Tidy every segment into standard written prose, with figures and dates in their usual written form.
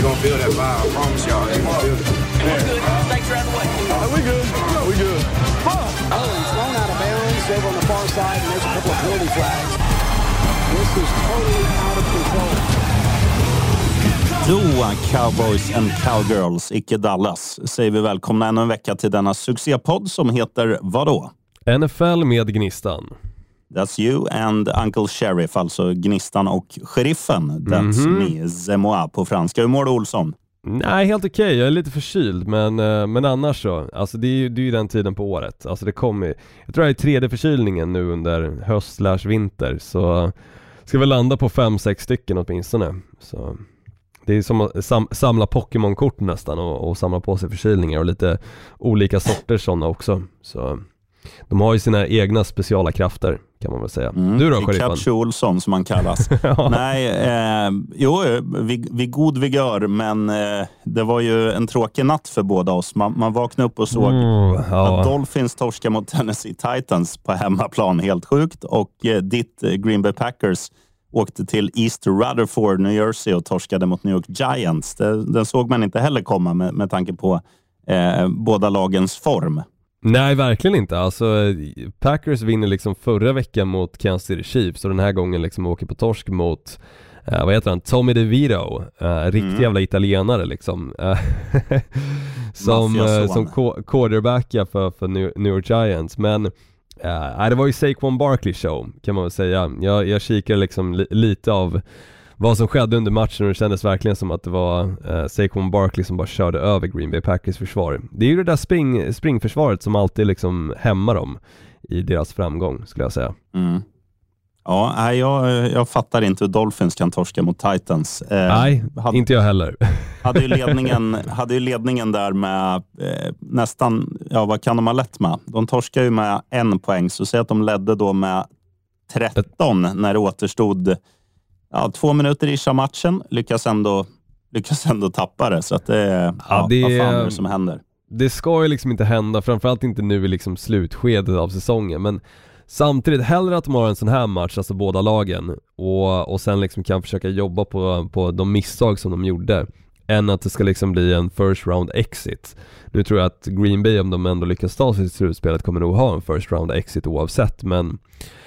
gonna feel that vibe. I promise y'all, they gonna feel it. Snakes are out of the way. We good. We good. Oh, he's thrown out of bounds over on the far side, and there's a couple of penalty flags. This is totally out of control. Då, Cowboys and Cowgirls, icke Dallas, säger vi välkomna ännu en vecka till denna succépodd som heter vadå? NFL med Gnistan. That's you and Uncle Sheriff, alltså Gnistan och Sheriffen. That's me, Zemoa på franska. Hur mår du, Olsson? Nej, helt okej. Jag är lite förkyld, men annars så. Alltså det är ju den tiden på året. Alltså det kommer, jag tror det är 3:e förkylningen nu under höst/vinter. Så ska vi landa på 5-6 stycken åtminstone. Så det är som att samla Pokémon-kort nästan och samla på sig förkylningar och lite olika sorter sådana också. Så de har ju sina egna speciala krafter, kan man väl säga. Du då, Sheriffen? Pikachu Olsson som man kallas. Ja. Nej, vid god vigör, men det var ju en tråkig natt för båda oss. Man vaknade upp och såg att Dolphins torska mot Tennessee Titans på hemmaplan, helt sjukt. Och ditt Green Bay Packers åkte till East Rutherford, New Jersey och torskade mot New York Giants. Den såg man inte heller komma med tanke på båda lagens form. Nej, verkligen inte. Alltså, Packers vinner liksom förra veckan mot Kansas City Chiefs och den här gången liksom åker på torsk mot vad heter han? Tommy DeVito, riktig jävla italienare liksom. som quarterbacka för New York Giants. Men det var ju Saquon Barkley show, kan man väl säga. Jag kikade liksom lite av vad som skedde under matchen och det kändes verkligen som att det var Saquon Barkley som bara körde över Green Bay Packers försvar. Det är ju det där springförsvaret som alltid liksom hämmar dem i deras framgång, skulle jag säga. Ja, jag fattar inte hur Dolphins kan torska mot Titans. Nej, inte jag heller. hade ju ledningen där med nästan, vad kan de ha lett med? De torskar ju med 1 poäng, så säg att de ledde då med 13 när det återstod 2 minuter i matchen, lyckas ändå tappa det, så att det vad fan är det som händer? Det ska ju liksom inte hända, framförallt inte nu i liksom slutskedet av säsongen, men samtidigt hellre att de har en sån här match, alltså båda lagen, och sen liksom kan försöka jobba på de misstag som de gjorde, än att det ska liksom bli en first round exit. Nu tror jag att Green Bay, om de ändå lyckas ta sig till slutspelet, kommer nog ha en first round exit oavsett, men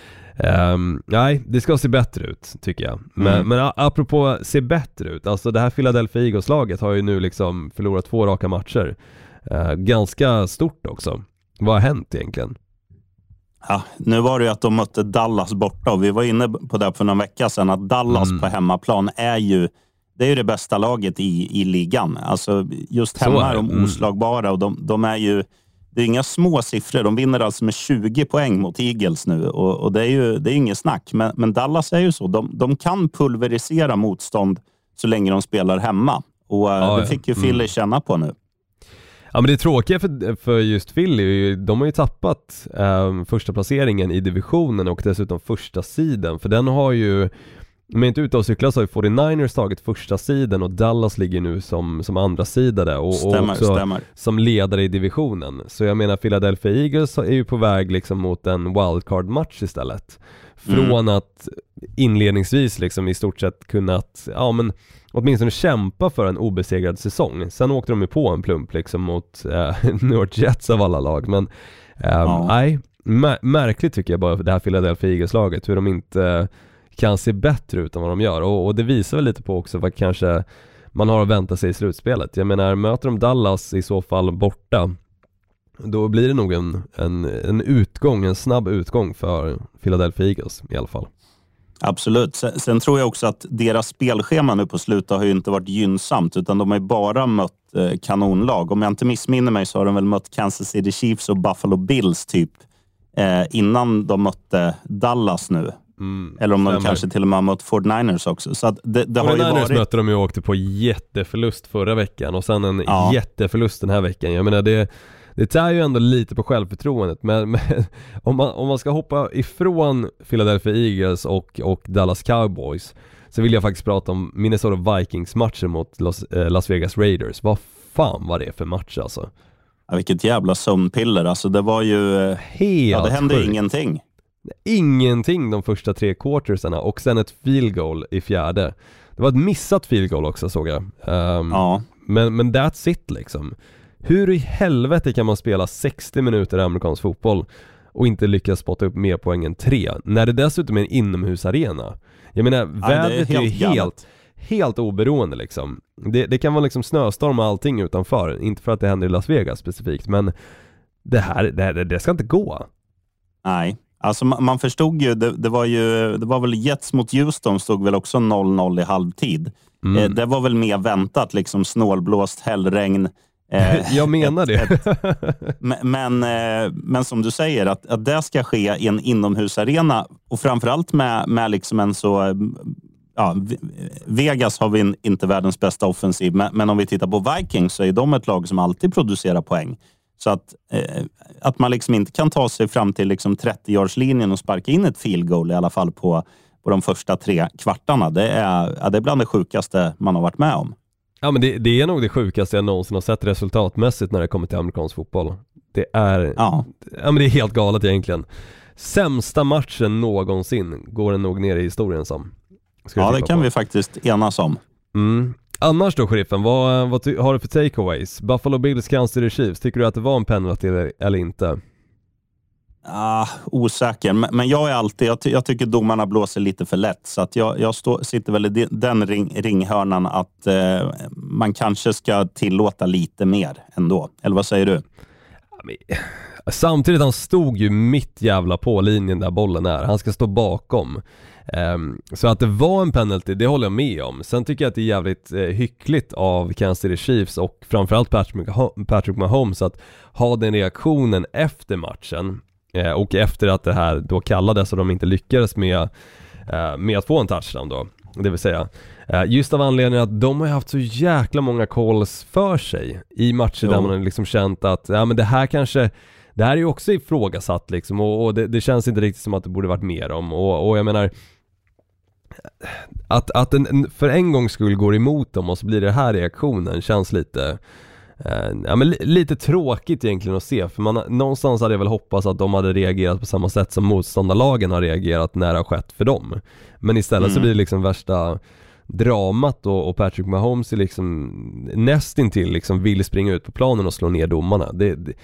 nej, det ska se bättre ut, tycker jag. Men apropå se bättre ut, alltså det här Philadelphia Eagles-laget har ju nu liksom förlorat 2 raka matcher. Ganska stort också. Vad har hänt egentligen? Ja, nu var det ju att de mötte Dallas borta, och vi var inne på det för någon vecka sedan, att Dallas på hemmaplan är ju det bästa laget i ligan. Alltså just hemma är de oslagbara, och de är ju, det är inga små siffror. De vinner alltså med 20 poäng mot Eagles nu. Och det är inget snack. Men Dallas är ju så. De kan pulverisera motstånd så länge de spelar hemma. Och det fick ju Philly känna på nu. Ja, men det är tråkiga för just Philly. De har ju tappat första placeringen i divisionen och dessutom första sidan. För den har ju, men inte ute och cykla, så har ju 49ers tagit första sidan och Dallas ligger nu som andra sidade och också som ledare i divisionen. Så jag menar, Philadelphia Eagles är ju på väg liksom mot en wildcard-match istället. Från att inledningsvis liksom i stort sett kunnat, men åtminstone kämpa för en obesegrad säsong. Sen åkte de ju på en plump liksom mot New York Jets av alla lag. Men nej, märkligt tycker jag bara för det här Philadelphia Eagles-laget, hur de inte kan se bättre ut än vad de gör. Och det visar väl lite på också vad kanske man har att vänta sig i slutspelet. Jag menar, möter de Dallas i så fall borta, då blir det nog en snabb utgång för Philadelphia Eagles i alla fall. Absolut. Sen tror jag också att deras spelschema nu på slutet har ju inte varit gynnsamt, utan de har ju bara mött kanonlag. Om jag inte missminner mig så har de väl mött Kansas City Chiefs och Buffalo Bills typ innan de mötte Dallas nu. Eller om de kanske till och med har mött 49ers också. Så att det har ju varit... mötte de ju och åkte på jätteförlust förra veckan och sen en jätteförlust den här veckan. Jag menar, det tar ju ändå lite på självförtroendet, men om man ska hoppa ifrån Philadelphia Eagles och Dallas Cowboys, så vill jag faktiskt prata om Minnesota Vikings-matcher mot Las Vegas Raiders. Vad fan var det för match alltså? Ja, vilket jävla sömnpiller. Alltså det var ju... Helt det hände sjukt. Ingenting de första 3 quartersarna och sen ett field goal i fjärde. Det var ett missat field goal också, såg jag. Men that's it liksom. Hur i helvete kan man spela 60 minuter i amerikansk fotboll och inte lyckas spotta upp mer poäng än 3 när det dessutom är en inomhusarena? Jag menar, vädret är ju helt oberoende liksom. Det kan vara liksom snöstorm och allting utanför, inte för att det händer i Las Vegas specifikt, men det ska inte gå. Nej, alltså man förstod ju, det var väl Jets mot Houston stod väl också 0-0 i halvtid. Det var väl mer väntat, liksom snålblåst, hällregn. Jag menar det. Men som du säger, att det ska ske i en inomhusarena, och framförallt med liksom en så... Ja, Vegas har vi inte världens bästa offensiv, men om vi tittar på Vikings så är de ett lag som alltid producerar poäng. Så att man liksom inte kan ta sig fram till liksom 30-årslinjen och sparka in ett field goal i alla fall på de första 3 kvartarna. Det är bland det sjukaste man har varit med om. Ja, men det är nog det sjukaste jag någonsin har sett resultatmässigt när det kommer till amerikansk fotboll. Det är, men det är helt galet egentligen. Sämsta matchen någonsin går den nog ner i historien som. Ja, det kan vi faktiskt enas om. Annars då, sheriffen, vad har du för takeaways? Buffalo Bills, Kansas City Chiefs, tycker du att det var en penalty eller inte? Osäker, men jag är alltid, jag tycker domarna blåser lite för lätt, så att jag sitter väl i den ringhörnan att man kanske ska tillåta lite mer ändå. Eller vad säger du? Samtidigt, han stod ju mitt jävla på linjen där bollen är. Han ska stå bakom. Så att det var en penalty, det håller jag med om. Sen tycker jag att det är jävligt hyckligt av Kansas City Chiefs och framförallt Patrick Mahomes att ha den reaktionen efter matchen. Och efter att det här då kallades och de inte lyckades med att få en touchdown då. Det vill säga, just av anledningen att de har haft så jäkla många calls för sig i matcher där man har liksom känt att men det här är ju också ifrågasatt liksom, och det känns inte riktigt som att det borde varit mer om, och jag menar att den för en gång skulle gå emot dem och så blir det här reaktionen känns lite lite tråkigt egentligen att se, för någonstans hade jag väl hoppats att de hade reagerat på samma sätt som motståndarlagen har reagerat när det har skett för dem, men istället så blir det liksom värsta dramat och Patrick Mahomes är liksom nästintill liksom vill springa ut på planen och slå ner domarna.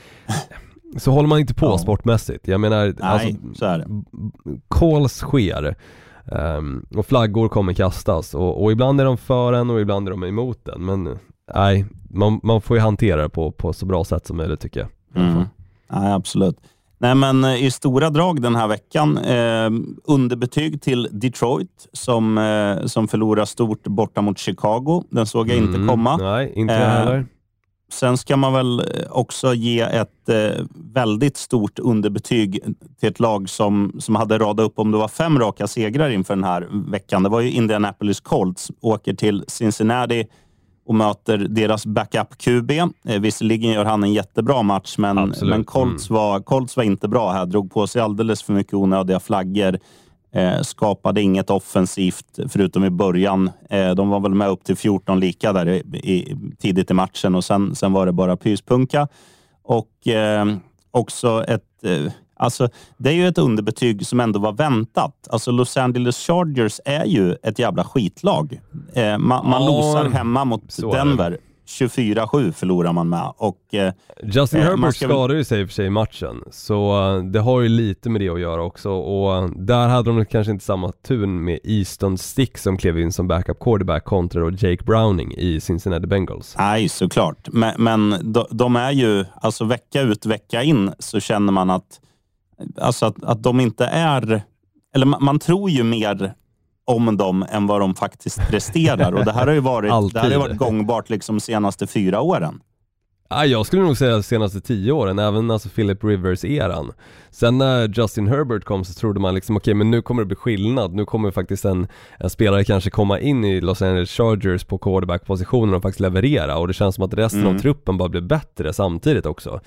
Så håller man inte på sportmässigt. Jag menar, så är det. Calls sker och flaggor kommer kastas och ibland är de för en och ibland är de emot den, men nej, man får ju hantera det på så bra sätt som möjligt, tycker jag. Nej, absolut. Nej, men i stora drag den här veckan underbetyg till Detroit som förlorar stort borta mot Chicago. Den såg jag inte komma. Nej, inte heller. Sen ska man väl också ge ett väldigt stort underbetyg till ett lag som hade radat upp, om det var 5 raka segrar inför den här veckan. Det var ju Indianapolis Colts, åker till Cincinnati och möter deras backup QB. Visserligen gör han en jättebra match, men Colts var inte bra här. Drog på sig alldeles för mycket onödiga flaggor. Skapade inget offensivt förutom i början. De var väl med upp till 14 lika där tidigt i matchen, och sen var det bara pyspunka. Och också alltså det är ju ett underbetyg som ändå var väntat. Alltså Los Angeles Chargers är ju ett jävla skitlag. Man losar hemma mot Denver. 24-7 förlorar man med. Och Justin Herbert skadade ju sig för sig i matchen, så det har ju lite med det att göra också, och där hade de kanske inte samma tur med Easton Stick som klev in som backup quarterback kontra då Jake Browning i Cincinnati Bengals. Nej, såklart. Men de är ju, alltså vecka ut, vecka in så känner man att de inte är, eller man tror ju mer om dem än vad de faktiskt presterar, och det här har ju varit gångbart liksom senaste 4 åren. Ja, jag skulle nog säga senaste 10 åren, även alltså Philip Rivers-eran. Sen när Justin Herbert kom så trodde man liksom okej, men nu kommer det bli skillnad. Nu kommer faktiskt en spelare kanske komma in i Los Angeles Chargers på quarterback-positionen och faktiskt leverera, och det känns som att resten av truppen bara blir bättre samtidigt också.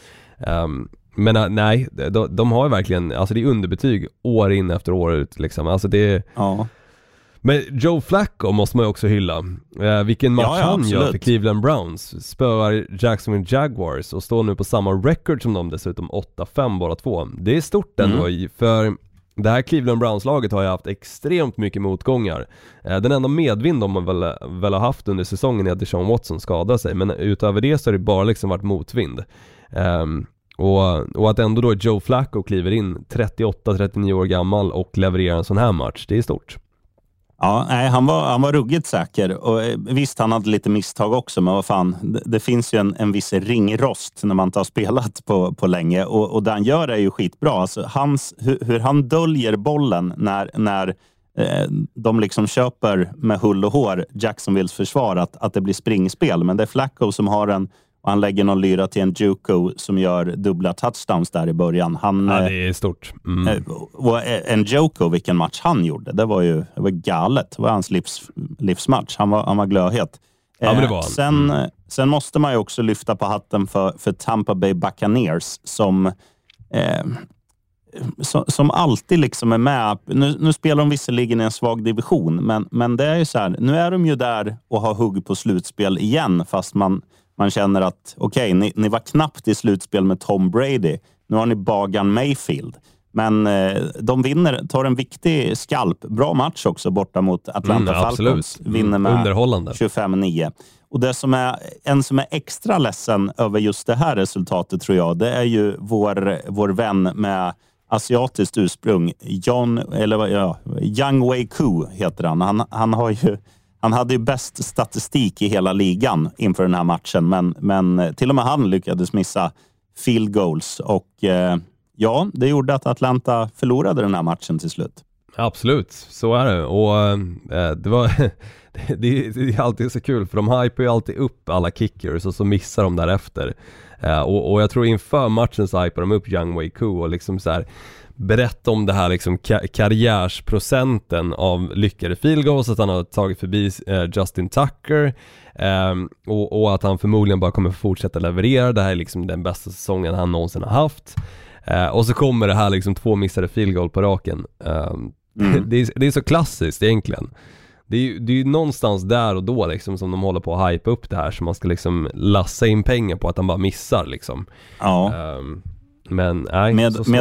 Men nej, de har ju verkligen, alltså det är underbetyg år in efter år ut liksom. Alltså det Men Joe Flacco måste man ju också hylla. Vilken match han gör för Cleveland Browns. Spöar Jacksonville Jaguars och står nu på samma record som de, dessutom 8-5 bara två. Det är stort ändå, för Det här Cleveland Browns-laget har ju haft extremt mycket motgångar. Den enda medvind de väl har haft under säsongen är att Deshaun Watson skadar sig. Men utöver det så har det bara liksom varit motvind. Och att ändå då Joe Flacco kliver in 38-39 år gammal och levererar en sån här match, det är stort. Ja, nej, han var ruggigt säker. Och visst, han hade lite misstag också, men vad fan, det finns ju en viss ringrost när man inte har spelat på länge. Och det han gör är ju skitbra. Alltså, hur han döljer bollen när de liksom köper med hull och hår Jacksonvilles försvar att det blir springspel. Men det är Flacco som har den. Och han lägger någon lyra till en Juco som gör dubbla touchdowns där i början. Ja, det är stort. Och en Juco, vilken match han gjorde. Det var galet. Det var hans livsmatch. Han var glödhet. Ja, men det var han. Sen måste man ju också lyfta på hatten för Tampa Bay Buccaneers som alltid liksom är med. Nu spelar de visserligen i en svag division, men det är ju så här, nu är de ju där och har hugg på slutspel igen, fast man känner att okej, ni var knappt i slutspel med Tom Brady. Nu har ni Bagan Mayfield. Men de tar en viktig skalp. Bra match också borta mot Atlanta Falcons. Vinner med 25-9. Och det som är extra ledsen över just det här resultatet, tror jag, det är ju vår vän med asiatiskt ursprung, Young Wei Koo heter han. Han hade ju bäst statistik i hela ligan inför den här matchen, men till och med han lyckades missa field goals och det gjorde att Atlanta förlorade den här matchen till slut. Absolut, så är det. Och det är alltid så kul, för de hypar ju alltid upp alla kickers och så missar de därefter. Och jag tror inför matchen så hypar de upp Young Wei Koo och liksom så här berätta om det här liksom karriärsprocenten av lyckade field goals, att han har tagit förbi Justin Tucker och att han förmodligen bara kommer fortsätta leverera. Det här är liksom den bästa säsongen han någonsin har haft. Och så kommer det här liksom 2 missade field goal på raken. Det är så klassiskt egentligen. Det är ju någonstans där och då liksom som de håller på att hypa upp det här, så man ska liksom lassa in pengar på att han bara missar liksom. Ja. Men nej,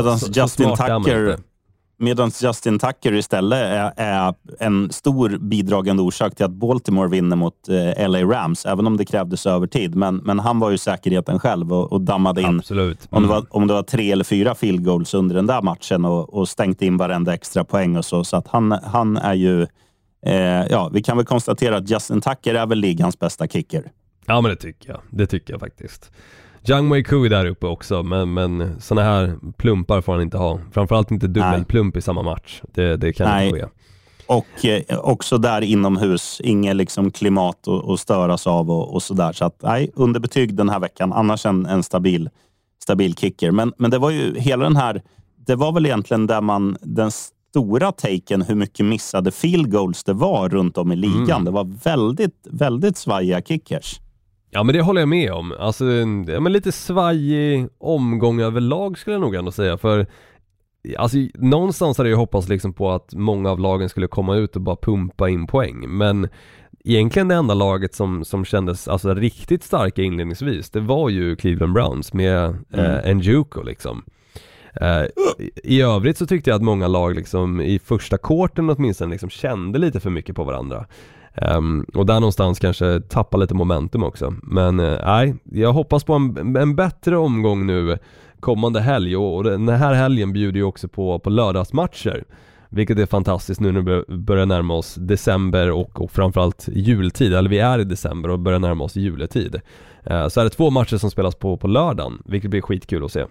medan Justin Tucker istället är en stor bidragande orsak till att Baltimore vinner mot LA Rams, även om det krävdes övertid. Men han var ju säkerheten själv och dammade in. Absolut. Om det var 3 eller 4 field goals under den där matchen och stängde in varenda extra poäng och så att han är ju vi kan väl konstatera att Justin Tucker är väl ligans bästa kicker. Ja, men det tycker jag faktiskt. Young Wei Koo är där uppe också, men såna här plumpar får han inte ha. Framförallt inte dubbelplump i samma match. Det kan inte ske. Och också där inomhus, inget liksom klimat att störas av och sådär. Så att underbetyg den här veckan. Annars en stabil kicker. Men det var ju hela den här, det var väl egentligen där den stora taken hur mycket missade field goals det var runt om i ligan. Det var väldigt, väldigt svajiga kickers. Ja, men det håller jag med om. Alltså, men lite svajig omgång överlag skulle jag nog ändå säga. För alltså, någonstans hade jag hoppats liksom på att många av lagen skulle komma ut och bara pumpa in poäng. Men egentligen det enda laget som kändes alltså riktigt starka inledningsvis, det var ju Cleveland Browns med Njoku liksom. I övrigt så tyckte jag att många lag liksom i första kvarten åtminstone liksom kände lite för mycket på varandra. Och där någonstans kanske tappa lite momentum också. Men jag hoppas på en bättre omgång nu kommande helg. Och den här helgen bjuder ju också på lördagsmatcher, vilket är fantastiskt nu när vi börjar närma oss december och framförallt jultid. Eller vi är i december och börjar närma oss juletid. Så är det 2 matcher som spelas på lördagen, vilket blir skitkul att se.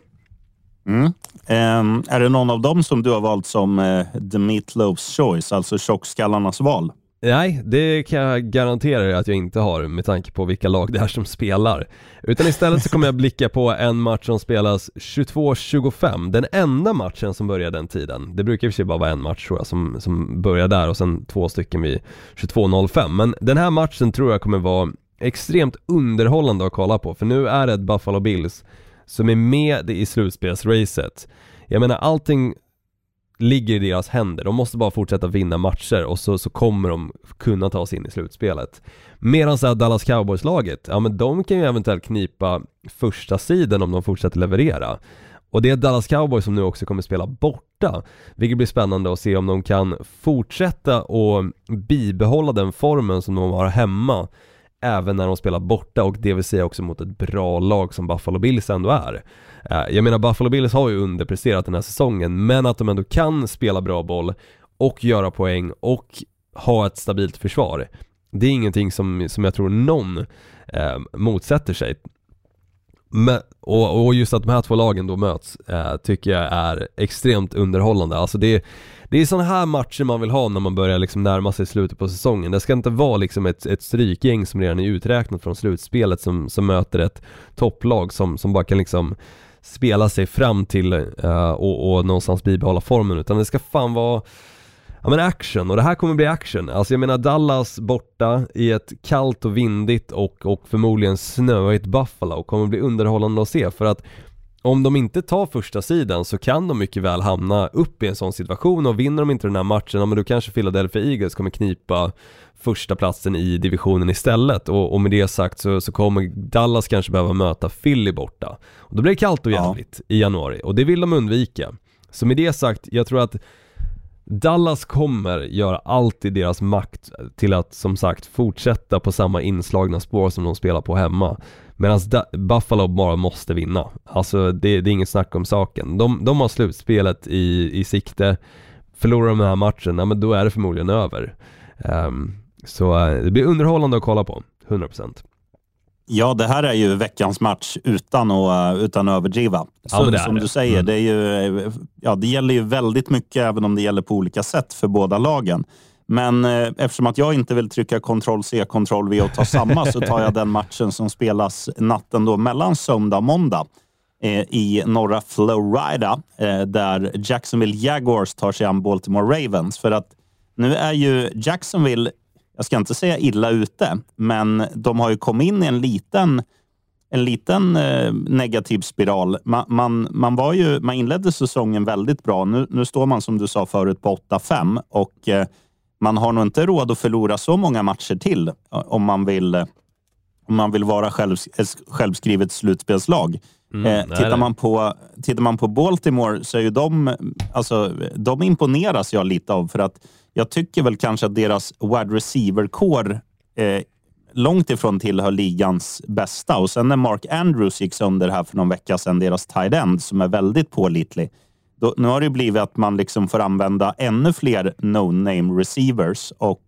Är det någon av dem som du har valt som The Meatloaf's Choice, alltså tjockskallarnas val? Nej, det kan jag garantera att jag inte har, med tanke på vilka lag det är som spelar. Utan istället så kommer jag blicka på en match som spelas 22:25. Den enda matchen som börjar den tiden. Det brukar i och för sig bara vara en match tror jag som börjar där, och sen 2 stycken vid 22:05. Men den här matchen tror jag kommer vara extremt underhållande att kolla på. För nu är det ett Buffalo Bills som är med i slutspelsracet. Jag menar, allting ligger i deras händer. De måste bara fortsätta vinna matcher och så kommer de kunna ta sig in i slutspelet. Medan så här Dallas Cowboys-laget, ja men de kan ju eventuellt knipa första sidan om de fortsätter leverera. Och det är Dallas Cowboys som nu också kommer spela borta, vilket blir spännande att se om de kan fortsätta och bibehålla den formen som de har hemma även när de spelar borta, och det vill säga också mot ett bra lag som Buffalo Bills ändå är. Jag menar, Buffalo Bills har ju underpresterat den här säsongen, men att de ändå kan spela bra boll och göra poäng och ha ett stabilt försvar, det är ingenting som jag tror någon motsätter sig. Och just att de här två lagen då möts tycker jag är extremt underhållande. Alltså det är sådana här matcher man vill ha när man börjar liksom närma sig slutet på säsongen. Det ska inte vara liksom ett strykgäng som redan är uträknat från slutspelet som möter ett topplag som bara kan liksom spela sig fram till och någonstans bibehålla formen, utan det ska fan vara action, och det här kommer bli action. Alltså jag menar, Dallas borta i ett kallt och vindigt och förmodligen snöigt Buffalo kommer bli underhållande att se, för att om de inte tar första sidan så kan de mycket väl hamna upp i en sån situation, och vinner de inte den här matchen, men då kanske Philadelphia Eagles kommer knipa första platsen i divisionen istället, och med det sagt så kommer Dallas kanske behöva möta Philly borta, och då blir det kallt och jävligt i januari, och det vill de undvika. Så med det sagt, jag tror att Dallas kommer göra allt i deras makt till att, som sagt, fortsätta på samma inslagna spår som de spelar på hemma. Medan Buffalo bara måste vinna. Alltså det är inget snack om saken. De har slutspelet i sikte. Förlorar de den här matchen, men då är det förmodligen över. Så det blir underhållande att kolla på, 100%. Ja, det här är ju veckans match utan att överdriva. Så, som du säger, det är ju, det gäller ju väldigt mycket, även om det gäller på olika sätt för båda lagen. Men eftersom att jag inte vill trycka Ctrl-C, Ctrl-V och ta samma, så tar jag den matchen som spelas natten då mellan söndag och måndag i norra Florida, där Jacksonville Jaguars tar sig an Baltimore Ravens. För att nu är ju Jacksonville, jag ska inte säga illa ute, men de har ju kommit in i en liten negativ spiral. Man inledde säsongen väldigt bra. Nu står man, som du sa förut, på 8-5, och man har nog inte råd att förlora så många matcher till om man vill vara självskrivet slutspelslag. Tittar man på Baltimore, så är ju de imponeras jag lite av, för att jag tycker väl kanske att deras wide receiver-core långt ifrån tillhör ligans bästa. Och sen när Mark Andrews gick sönder här för någon vecka sedan, deras tight end som är väldigt pålitlig, nu har det blivit att man liksom får använda ännu fler no-name receivers. Och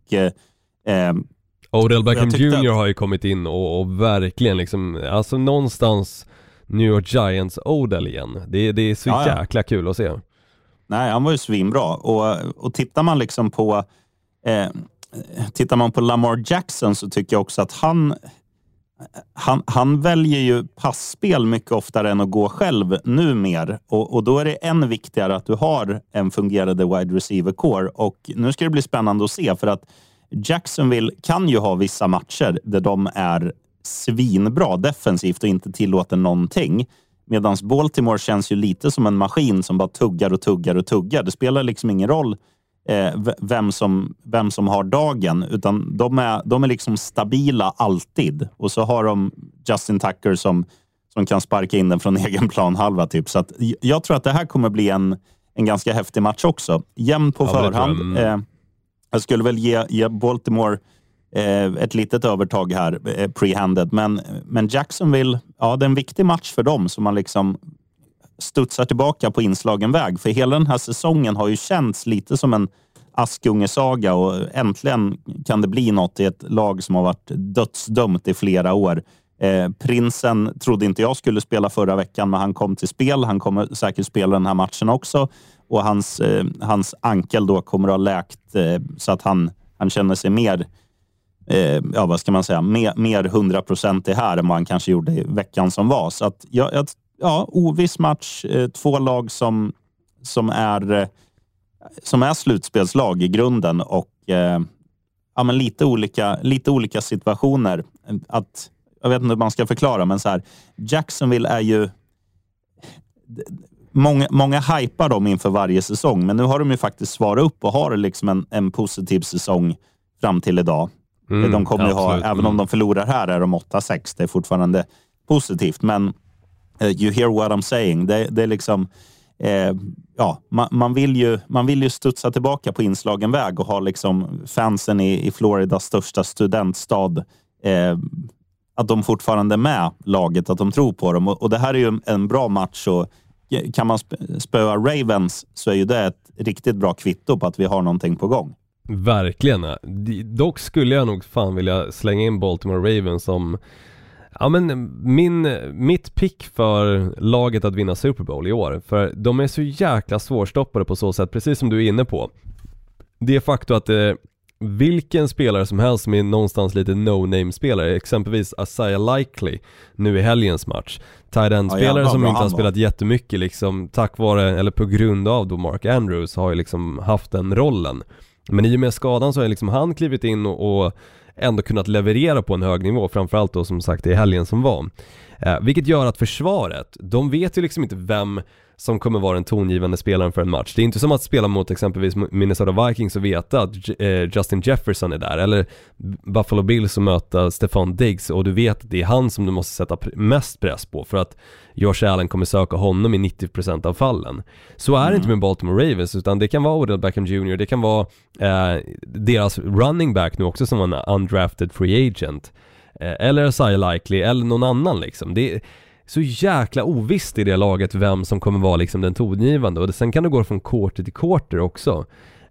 Odell Beckham Jr. har ju kommit in och verkligen liksom, alltså någonstans New York Giants Odell igen. Det är så jäkla kul att se. Nej, han var ju svinbra. Och tittar man på Lamar Jackson, så tycker jag också att han väljer ju passspel mycket oftare än att gå själv numer. Och då är det än viktigare att du har en fungerande wide receiver core. Och nu ska det bli spännande att se, för att Jacksonville kan ju ha vissa matcher där de är svinbra defensivt och inte tillåter någonting. Medan Baltimore känns ju lite som en maskin som bara tuggar. Det spelar liksom ingen roll vem som har dagen, utan de är liksom stabila alltid. Och så har de Justin Tucker som kan sparka in den från egen planhalva typ. Så att jag tror att det här kommer bli en ganska häftig match också. Jämn på förhand. Jag skulle väl ge Baltimore ett litet övertag här pre-handed, men Jacksonville, det är en viktig match för dem, som man liksom studsar tillbaka på inslagen väg, för hela den här säsongen har ju känts lite som en Askungesaga, och äntligen kan det bli något i ett lag som har varit dödsdömt i flera år. Prinsen trodde inte jag skulle spela förra veckan, men han kom till spel. Han kommer säkert spela den här matchen också, och hans ankel då kommer att ha läkt så att han känner sig mer vad ska man säga, mer 100% här än vad han kanske gjorde i veckan som var. Så att oviss match, två lag som är slutspelslag i grunden, och men lite olika situationer. Att jag vet inte hur man ska förklara, men så här, Jacksonville är ju många hypar dem inför varje säsong, men nu har de ju faktiskt svarat upp och har liksom en positiv säsong fram till idag. De kommer ju ha, även om de förlorar här, är de 8-6. Det är fortfarande positivt, men You hear what I'm saying. Det är liksom man vill ju studsa tillbaka på inslagen väg och ha liksom fansen i Floridas största studentstad att de fortfarande är med laget, att de tror på dem. Och det här är ju en bra match, och kan man spöa Ravens så är ju det ett riktigt bra kvitto på att vi har någonting på gång. Verkligen. Dock skulle jag nog fan vilja slänga in Baltimore Ravens som mitt pick för laget att vinna Super Bowl i år. För de är så jäkla svårstoppade på så sätt, precis som du är inne på. Det är faktum att vilken spelare som helst som är någonstans lite no-name-spelare, exempelvis Isaiah Likely nu i helgens match, tight end-spelare som inte har spelat jättemycket liksom, tack vare eller på grund av då Mark Andrews har ju liksom haft den rollen. Men i och med skadan så har liksom han klivit in och ändå kunnat leverera på en hög nivå, framförallt då som sagt i helgen som var. Vilket gör att försvaret, de vet ju liksom inte vem som kommer vara den tongivande spelaren för en match. Det är inte som att spela mot exempelvis Minnesota Vikings och veta att Justin Jefferson är där, eller Buffalo Bills som möter Stefan Diggs och du vet att det är han som du måste sätta mest press på för att Josh Allen kommer söka honom i 90% av fallen. Så är det inte med Baltimore Ravens, utan det kan vara Odell Beckham Jr., det kan vara deras running back nu också som var en undrafted free agent, eller Isaiah Likely eller någon annan liksom. Det är så jäkla ovisst i det laget vem som kommer vara liksom den tongivande, och sen kan det gå från quarter till quarter också,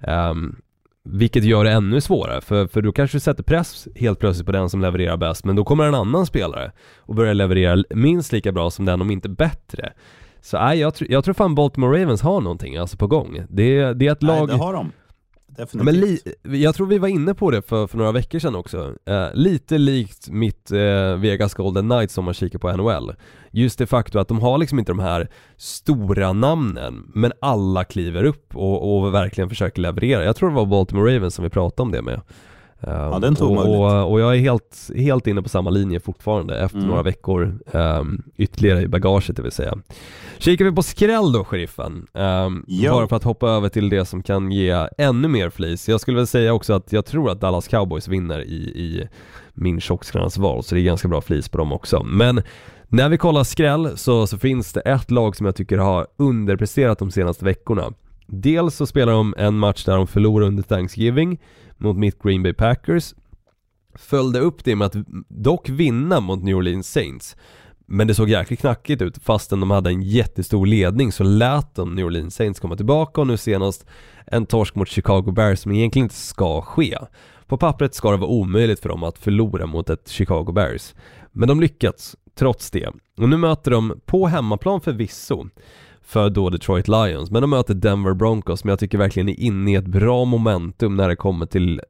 vilket gör det ännu svårare för då kanske du sätter press helt plötsligt på den som levererar bäst, men då kommer en annan spelare och börjar leverera minst lika bra som den, om inte bättre. Så jag tror fan Baltimore Ravens har någonting alltså på gång. Det är ett lag. Nej, det har de. Definitivt. Men jag tror vi var inne på det för några veckor sedan också. Lite likt mitt Vegas Golden Knights som man kikar på NHL. Just det faktum att de har liksom inte de här stora namnen, men alla kliver upp och verkligen försöker leverera. Jag tror det var Baltimore Ravens som vi pratade om det med. Ja, den tog och jag är helt inne på samma linje fortfarande efter några veckor ytterligare i bagaget, det vill säga. Kikar vi på skräll då, sheriffen, bara för att hoppa över till det som kan ge ännu mer flis. Jag skulle väl säga också att jag tror att Dallas Cowboys vinner i min tjockskrans val, så det är ganska bra flis på dem också. Men när vi kollar skräll så finns det ett lag som jag tycker har underpresterat de senaste veckorna. Dels så spelar de en match där de förlorar under Thanksgiving mot mitt Green Bay Packers. Följde upp det med att dock vinna mot New Orleans Saints. Men det såg jäkligt knackigt ut. Fastän de hade en jättestor ledning så lät de New Orleans Saints komma tillbaka. Och nu senast en torsk mot Chicago Bears som egentligen inte ska ske. På pappret ska det vara omöjligt för dem att förlora mot ett Chicago Bears. Men de lyckats trots det. Och nu möter de på hemmaplan förvisso för då Detroit Lions, men de möter Denver Broncos som jag tycker verkligen är inne i ett bra momentum när det kommer till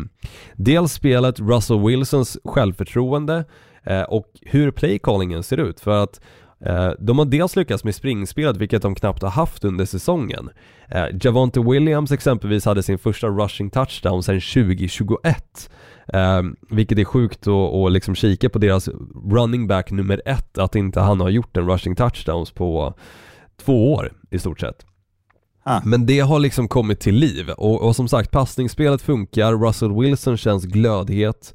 dels spelet, Russell Wilsons självförtroende och hur playcallingen ser ut, för att de har dels lyckats med springspelet, vilket de knappt har haft under säsongen. Javonte Williams exempelvis hade sin första rushing touchdown sedan 2021, vilket är sjukt att liksom kika på deras running back nummer 1, att inte han har gjort en rushing touchdowns på 2 år i stort sett. Men det har liksom kommit till liv och som sagt, passningsspelet funkar, Russell Wilson känns glödhet,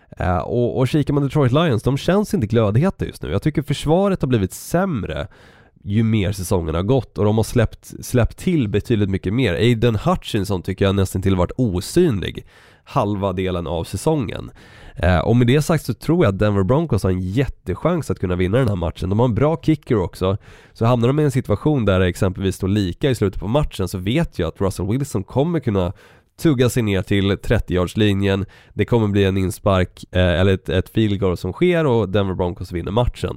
och kikar man Detroit Lions, de känns inte glödheta just nu. Jag tycker försvaret har blivit sämre ju mer säsongen har gått, och de har släppt till betydligt mycket mer. Aiden Hutchinson tycker jag nästan till varit osynlig halva delen av säsongen. Och med det sagt så tror jag att Denver Broncos har en jättechans att kunna vinna den här matchen. De har en bra kicker också. Så hamnar de i en situation där det exempelvis står lika i slutet på matchen, så vet jag att Russell Wilson kommer kunna tugga sig ner till 30-yardslinjen. Det kommer bli en inspark eller ett field goal som sker, och Denver Broncos vinner matchen.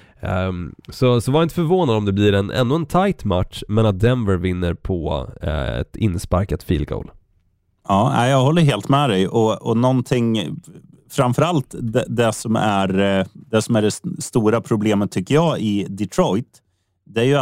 Så var inte förvånad om det blir ändå en tight match, men att Denver vinner på ett insparkat field goal. Ja, jag håller helt med dig, och någonting, framförallt det som är det stora problemet tycker jag i Detroit, det är ju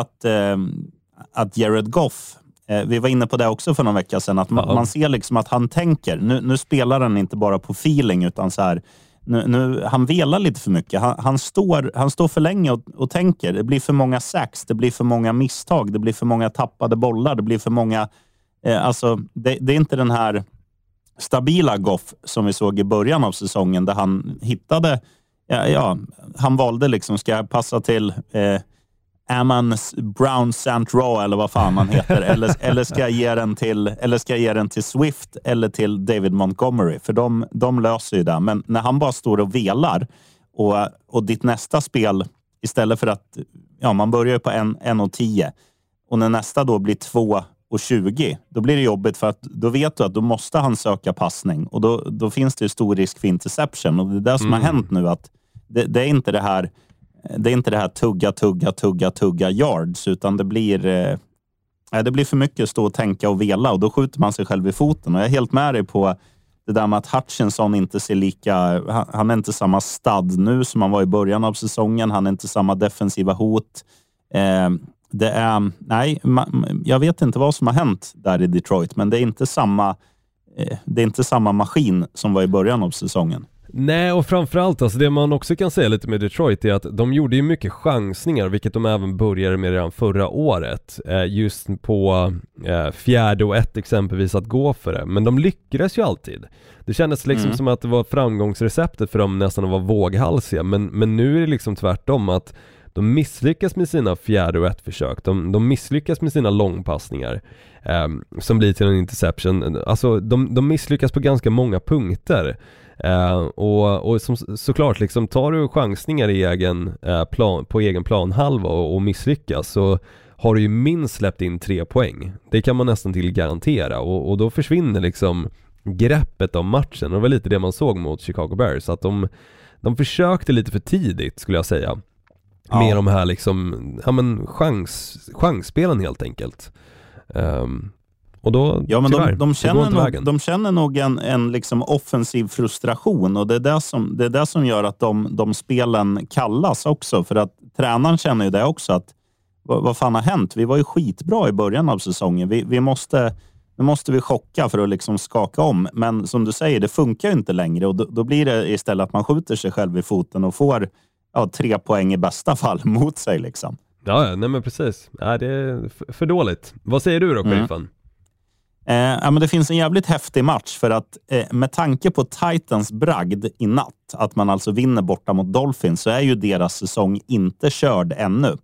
att Jared Goff, vi var inne på det också för någon vecka sedan, att man ser liksom att han tänker, nu spelar han inte bara på feeling, utan så här, nu han velar lite för mycket, han står för länge och tänker, det blir för många sacks, det blir för många misstag, det blir för många tappade bollar, det blir för många, alltså det är inte den här stabila Goff som vi såg i början av säsongen, där han hittade, han valde liksom, ska jag passa till Ammon Brown St. Raw eller vad fan man heter. eller ska jag ge den till Swift eller till David Montgomery? För de löser ju det. Men när han bara står och velar och ditt nästa spel, istället för att man börjar ju på 1:10 och när nästa då blir 2:20, då blir det jobbigt, för att då vet du att då måste han söka passning och då finns det ju stor risk för interception, och det är det som har hänt nu, att det är inte det här tugga yards, utan det blir för mycket stå och tänka och vela, och då skjuter man sig själv i foten. Och jag är helt med dig på det där med att Hutchinson inte ser han är inte samma stad nu som han var i början av säsongen. Han är inte samma defensiva hot. Jag vet inte vad som har hänt där i Detroit, men det är inte samma maskin som var i början av säsongen. Nej, och framförallt alltså, det man också kan säga lite med Detroit är att de gjorde ju mycket chansningar, vilket de även började med redan förra året, just på 4:1 exempelvis, att gå för det, men de lyckades ju alltid. Det kändes liksom som att det var framgångsreceptet för dem nästan att vara våghalsiga, men nu är det liksom tvärtom, att de misslyckas med sina 4:1 försök. De misslyckas med sina långpassningar som blir till en interception. Alltså de misslyckas på ganska många punkter. Och som, såklart liksom, tar du chansningar i på egen planhalva och misslyckas, så har du ju minst släppt in 3 poäng. Det kan man nästan till garantera, och då försvinner liksom greppet om matchen. Och det var lite det man såg mot Chicago Bears, att de försökte lite för tidigt, skulle jag säga. Med de här liksom, chansspelen helt enkelt. Och då, men tyvärr, de känner nog en liksom offensiv frustration, och det är det som gör att de spelen kallas också, för att tränaren känner ju det också, att vad fan har hänt? Vi var ju skitbra i början av säsongen. Nu måste vi chocka för att liksom skaka om, men som du säger, det funkar ju inte längre, och då blir det istället att man skjuter sig själv i foten och får 3 poäng i bästa fall mot sig liksom. Ja, nej men precis. Ja, det är för dåligt. Vad säger du då, Sheriffen? Men det finns en jävligt häftig match, för att med tanke på Titans bragd i natt, att man alltså vinner borta mot Dolphins, så är ju deras säsong inte körd ännu.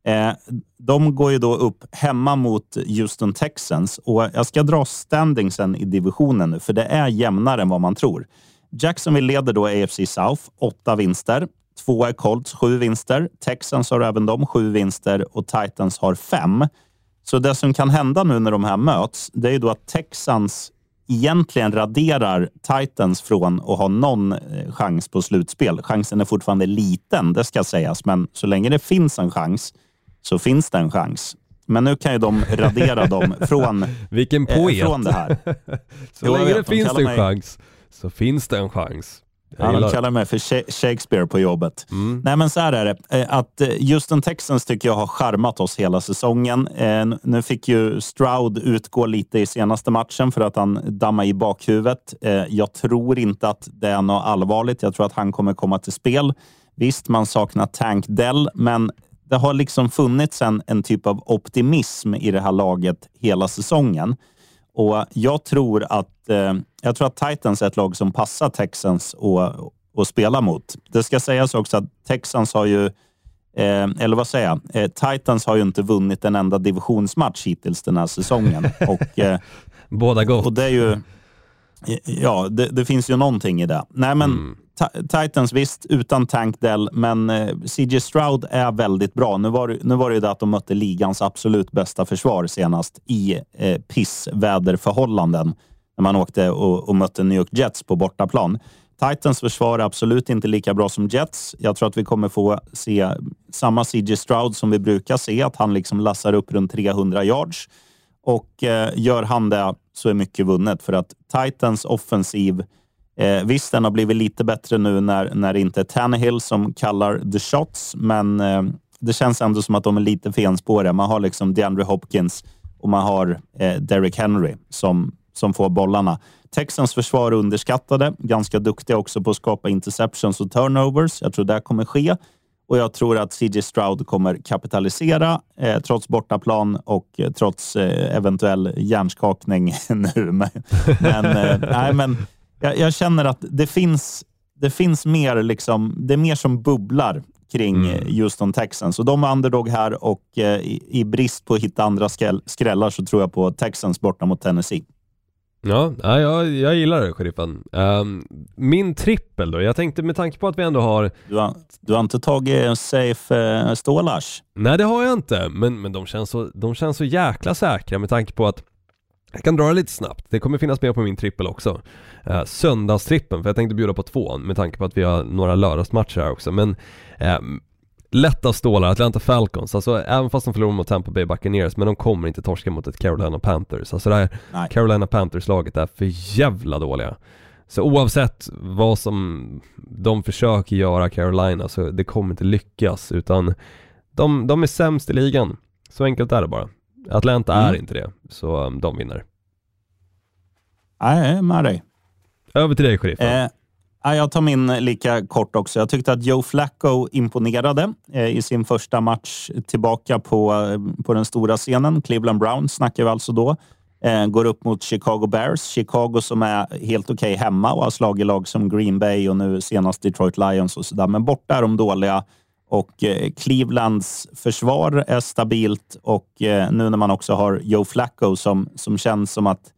De går ju då upp hemma mot Houston Texans, och jag ska dra standingsen i divisionen nu, för det är jämnare än vad man tror. Jacksonville leder då AFC South, 8 vinster. 2 är Colts, 7 vinster. Texans har även de 7 vinster, och Titans har 5. Så det som kan hända nu när de här möts, det är ju då att Texans egentligen raderar Titans från att ha någon chans på slutspel. Chansen är fortfarande liten, det ska sägas, men så länge det finns en chans så finns det en chans. Men nu kan ju de radera dem från, vilken poet. Från det här. Så länge det finns en chans så finns det en chans. De kallar mig för Shakespeare på jobbet. Nej, men så här är det. Att Houston Texans tycker jag har charmat oss hela säsongen. Nu fick ju Stroud utgå lite i senaste matchen för att han dammade i bakhuvudet. Jag tror inte att det är något allvarligt. Jag tror att han kommer komma till spel. Visst, man saknar Tank Dell, men det har liksom funnits en typ av optimism i det här laget hela säsongen. Och jag tror att Titans är ett lag som passar Texans att spela mot. Det ska sägas också att Texans har ju, Titans har ju inte vunnit en enda divisionsmatch hittills den här säsongen. Och, båda gott. Och det är ju, det finns ju någonting i det. Nej, men Titans visst, utan Tank Dell, men CJ Stroud är väldigt bra. Nu var det ju det att de mötte ligans absolut bästa försvar senast i pissväderförhållanden när man åkte och mötte New York Jets på bortaplan. Titans försvar är absolut inte lika bra som Jets. Jag tror att vi kommer få se samma CJ Stroud som vi brukar se, att han liksom lassar upp runt 300 yards. Och gör han det så är mycket vunnet, för att Titans offensiv, visst, den har blivit lite bättre nu när det inte är Tannehill som kallar the shots, men det känns ändå som att de är lite fenspåriga. Man har liksom DeAndre Hopkins och man har Derrick Henry som får bollarna. Texans försvar underskattade, ganska duktiga också på att skapa interceptions och turnovers. Jag tror det kommer ske. Och jag tror att CJ Stroud kommer kapitalisera trots bortaplan och trots eventuell hjärnskakning nu. Men jag känner att det finns mer liksom, det är mer som bubblar kring Houston Texans. Så de är underdog här och i brist på att hitta andra skrällar så tror jag på Texans borta mot Tennessee. Ja, jag gillar det, sheriffen. Min trippel då, jag tänkte med tanke på att vi ändå har... Du har inte tagit safe stålars? Nej, det har jag inte, men de känns så jäkla säkra med tanke på att jag kan dra det lite snabbt. Det kommer finnas med på min trippel också. Söndagstrippen, för jag tänkte bjuda på 2 med tanke på att vi har några lördagsmatcher här också. Men lätta stålar, Atlanta Falcons. Alltså även fast de förlorar mot Tampa Bay Buccaneers, men de kommer inte torska mot ett Carolina Panthers. Alltså det här Carolina Panthers-laget är för jävla dåliga. Så oavsett vad som de försöker göra Carolina, så det kommer inte lyckas, utan de är sämst i ligan. Så enkelt är det bara. Atlanta är inte det, så de vinner. Nej, med dig. Över till dig, sheriffen. Jag tar min lika kort också. Jag tyckte att Joe Flacco imponerade i sin första match tillbaka på den stora scenen. Cleveland Browns snackar vi alltså då. Går upp mot Chicago Bears. Chicago som är helt okej hemma och har slagit lag som Green Bay och nu senast Detroit Lions och sådär. Men borta är de dåliga. Och Clevelands försvar är stabilt och nu när man också har Joe Flacco som känns som att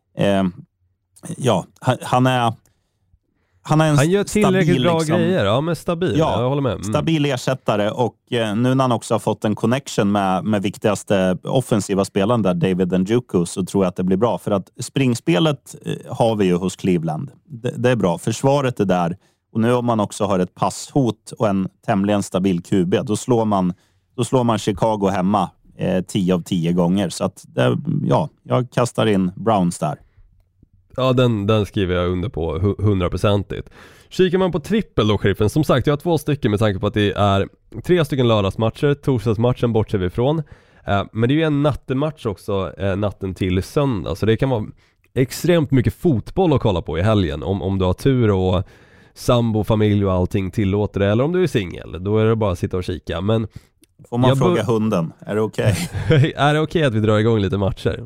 han gör tillräckligt bra grejer, ja, men stabil, jag håller med. Stabil ersättare och nu när han också har fått en connection med viktigaste offensiva spelaren där, David Njoku, så tror jag att det blir bra. För att springspelet har vi ju hos Cleveland. Det är bra, försvaret är där. Och nu om man också har ett passhot och en tämligen stabil QB, då slår man Chicago hemma 10 av 10 gånger. Så att jag kastar in Browns där. Ja, den skriver jag under på 100%. Kikar man på trippel då, sheriffen, som sagt, jag har 2 stycken med tanke på att det är 3 stycken lördagsmatcher, torsdagsmatchen bortser vi ifrån. Men det är ju en nattematch också, natten till söndag, så det kan vara extremt mycket fotboll att kolla på i helgen om du har tur och sambo, familj och allting tillåter det, eller om du är singel, då är det bara att sitta och kika. Men får man fråga hunden, är det okej? Är det okej att vi drar igång lite matcher?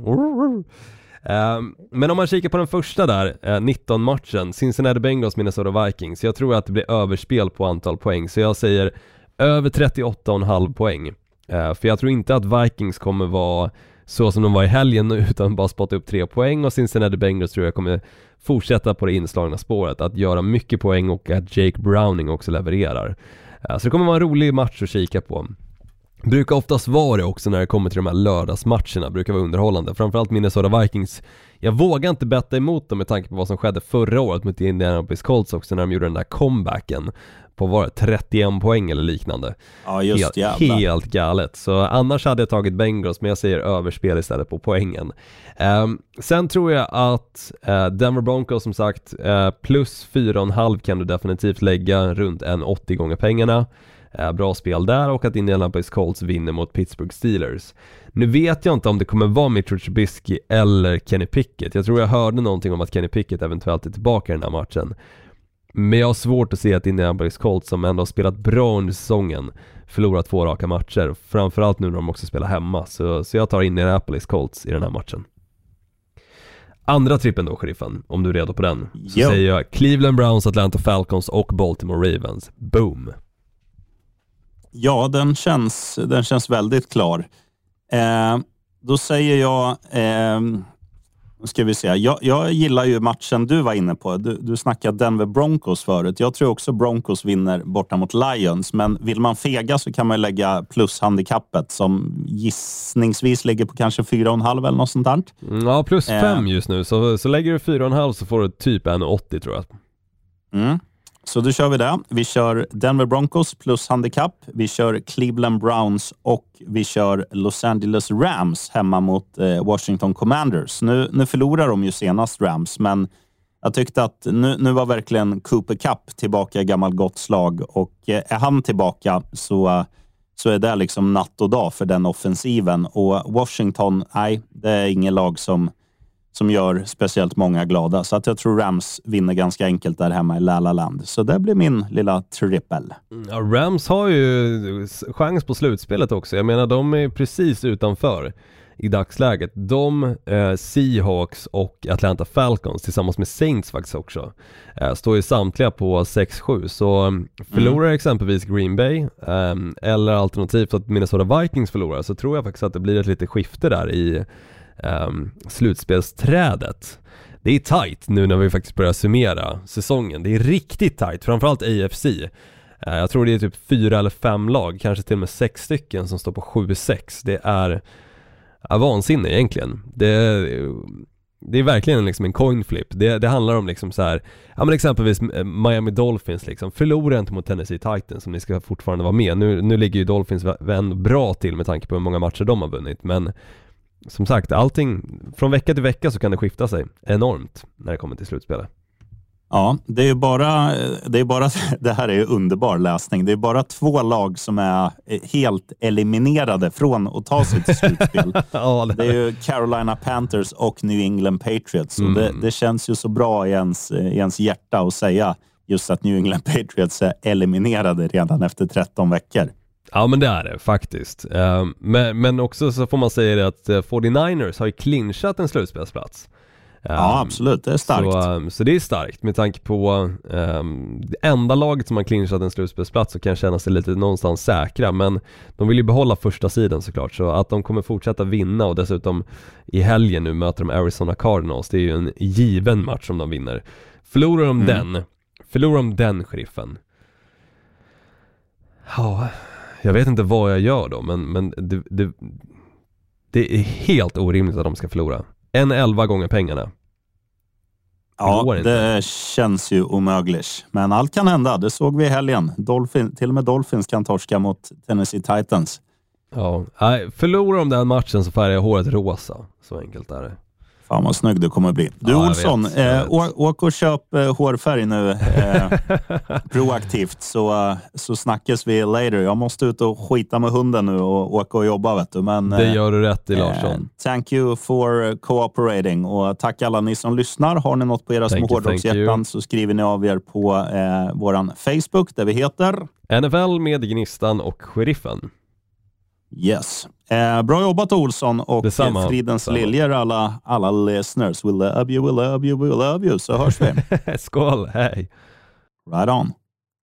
Men om man kikar på den första där, 19-matchen, Cincinnati Bengals, Minnesota Vikings, jag tror att det blir överspel på antal poäng, så jag säger över 38,5 poäng. För jag tror inte att Vikings kommer vara så som de var i helgen utan bara spotta upp 3 poäng, och Cincinnati Bengals tror jag kommer fortsätta på det inslagna spåret att göra mycket poäng och att Jake Browning också levererar. Så det kommer vara en rolig match att kika på. Brukar oftast vara det också när det kommer till de här lördagsmatcherna, brukar vara underhållande. Framförallt Minnesota Vikings. Jag vågar inte betta emot dem med tanke på vad som skedde förra året mot Indianapolis Colts också, när de gjorde den där comebacken på 31 poäng eller liknande. Ja, just helt galet. Så annars hade jag tagit Bengals, men jag säger överspel istället på poängen. Sen tror jag att Denver Broncos, som sagt, plus 4,5 kan du definitivt lägga, runt 1,80 gånger pengarna. Bra spel där, och att Indianapolis Colts vinner mot Pittsburgh Steelers. Nu vet jag inte om det kommer vara Mitchell Trubisky eller Kenny Pickett. Jag tror jag hörde någonting om att Kenny Pickett eventuellt är tillbaka i den här matchen. Men jag har svårt att se att Indianapolis Colts, som ändå har spelat bra under säsongen, förlorar 2 raka matcher. Framförallt nu när de också spelar hemma. Så jag tar Indianapolis Colts i den här matchen. Andra trippen då, sheriffen, om du är redo på den, så säger jag Cleveland Browns, Atlanta Falcons och Baltimore Ravens. Boom! Ja, den känns väldigt klar. Då säger jag, ska vi se, jag gillar ju matchen du var inne på. Du snackade Denver Broncos förut. Jag tror också Broncos vinner borta mot Lions, men vill man fega så kan man lägga plushandikappet som gissningsvis ligger på kanske 4,5 eller något sånt där. Ja, plus 5 just nu. Så lägger du 4,5 så får du typ 1,80 tror jag. Så då kör vi det. Vi kör Denver Broncos plus handikapp. Vi kör Cleveland Browns och vi kör Los Angeles Rams hemma mot Washington Commanders. Nu förlorar de ju senast Rams, men jag tyckte att nu var verkligen Cooper Kupp tillbaka i gammal gott slag, och är han tillbaka så är det liksom natt och dag för den offensiven. Och Washington, nej, det är ingen lag som gör speciellt många glada. Så att jag tror Rams vinner ganska enkelt där hemma i La La Land. Så det blir min lilla trippel. Ja, Rams har ju chans på slutspelet också. Jag menar, de är precis utanför i dagsläget. De, Seahawks och Atlanta Falcons tillsammans med Saints faktiskt också står ju samtliga på 6-7. Så förlorar exempelvis Green Bay eller alternativt att Minnesota Vikings förlorar, så tror jag faktiskt att det blir ett litet skifte där i slutspelsträdet. Det är tight nu när vi faktiskt börjar summera säsongen. Det är riktigt tight, framförallt AFC. Jag tror det är typ 4 eller 5 lag, kanske till och med 6 stycken som står på 7-6. Det är vansinne egentligen. Det är verkligen liksom en coin flip. Det handlar om liksom så här, ja men exempelvis Miami Dolphins liksom förlorar inte mot Tennessee Titans som ni ska fortfarande vara med. Nu ligger ju Dolphins ändå bra till med tanke på hur många matcher de har vunnit, men som sagt, allting från vecka till vecka så kan det skifta sig enormt när det kommer till slutspelet. Ja, det är bara det här är ju underbar läsning. Det är bara 2 lag som är helt eliminerade från att ta sig till slutspel. Ja, det är ju Carolina Panthers och New England Patriots. Och det känns ju så bra i ens hjärta att säga just att New England Patriots är eliminerade redan efter 13 veckor. Ja, men det är det faktiskt. Men också så får man säga det att 49ers har ju clinchat en slutspelsplats. Ja, absolut. Det är starkt. Så det är starkt med tanke på det enda laget som har clinchat en slutspelsplats, så kan känna sig lite någonstans säkra, men de vill ju behålla första sidan såklart, så att de kommer fortsätta vinna och dessutom i helgen nu möter de Arizona Cardinals. Det är ju en given match som de vinner. Förlorar de den sheriffen. Ja, jag vet inte vad jag gör då, men det är helt orimligt att de ska förlora. 11 gånger pengarna. Ja, det känns ju omöjligt. Men allt kan hända. Det såg vi i helgen. Till och med Dolphins kan torska mot Tennessee Titans. Ja, förlorar de den matchen så färgar jag håret rosa. Så enkelt är det. Fan vad snygg du kommer bli. Du Olsson, åk och köp hårfärg nu proaktivt så snackas vi later. Jag måste ut och skita med hunden nu och åka och jobba, vet du. Men, det gör du rätt i, Larsson. Thank you for cooperating och tack alla ni som lyssnar. Har ni något på era små hårdrockshjärtan så skriver ni av er på våran Facebook där vi heter NFL med Gnistan och Sheriffen. Yes. Bra jobbat Olsson och detsamma, Fridens Liljer alla listeners. We love you, we love you, we love you. Så hörs vi. Skål, hej. Right on.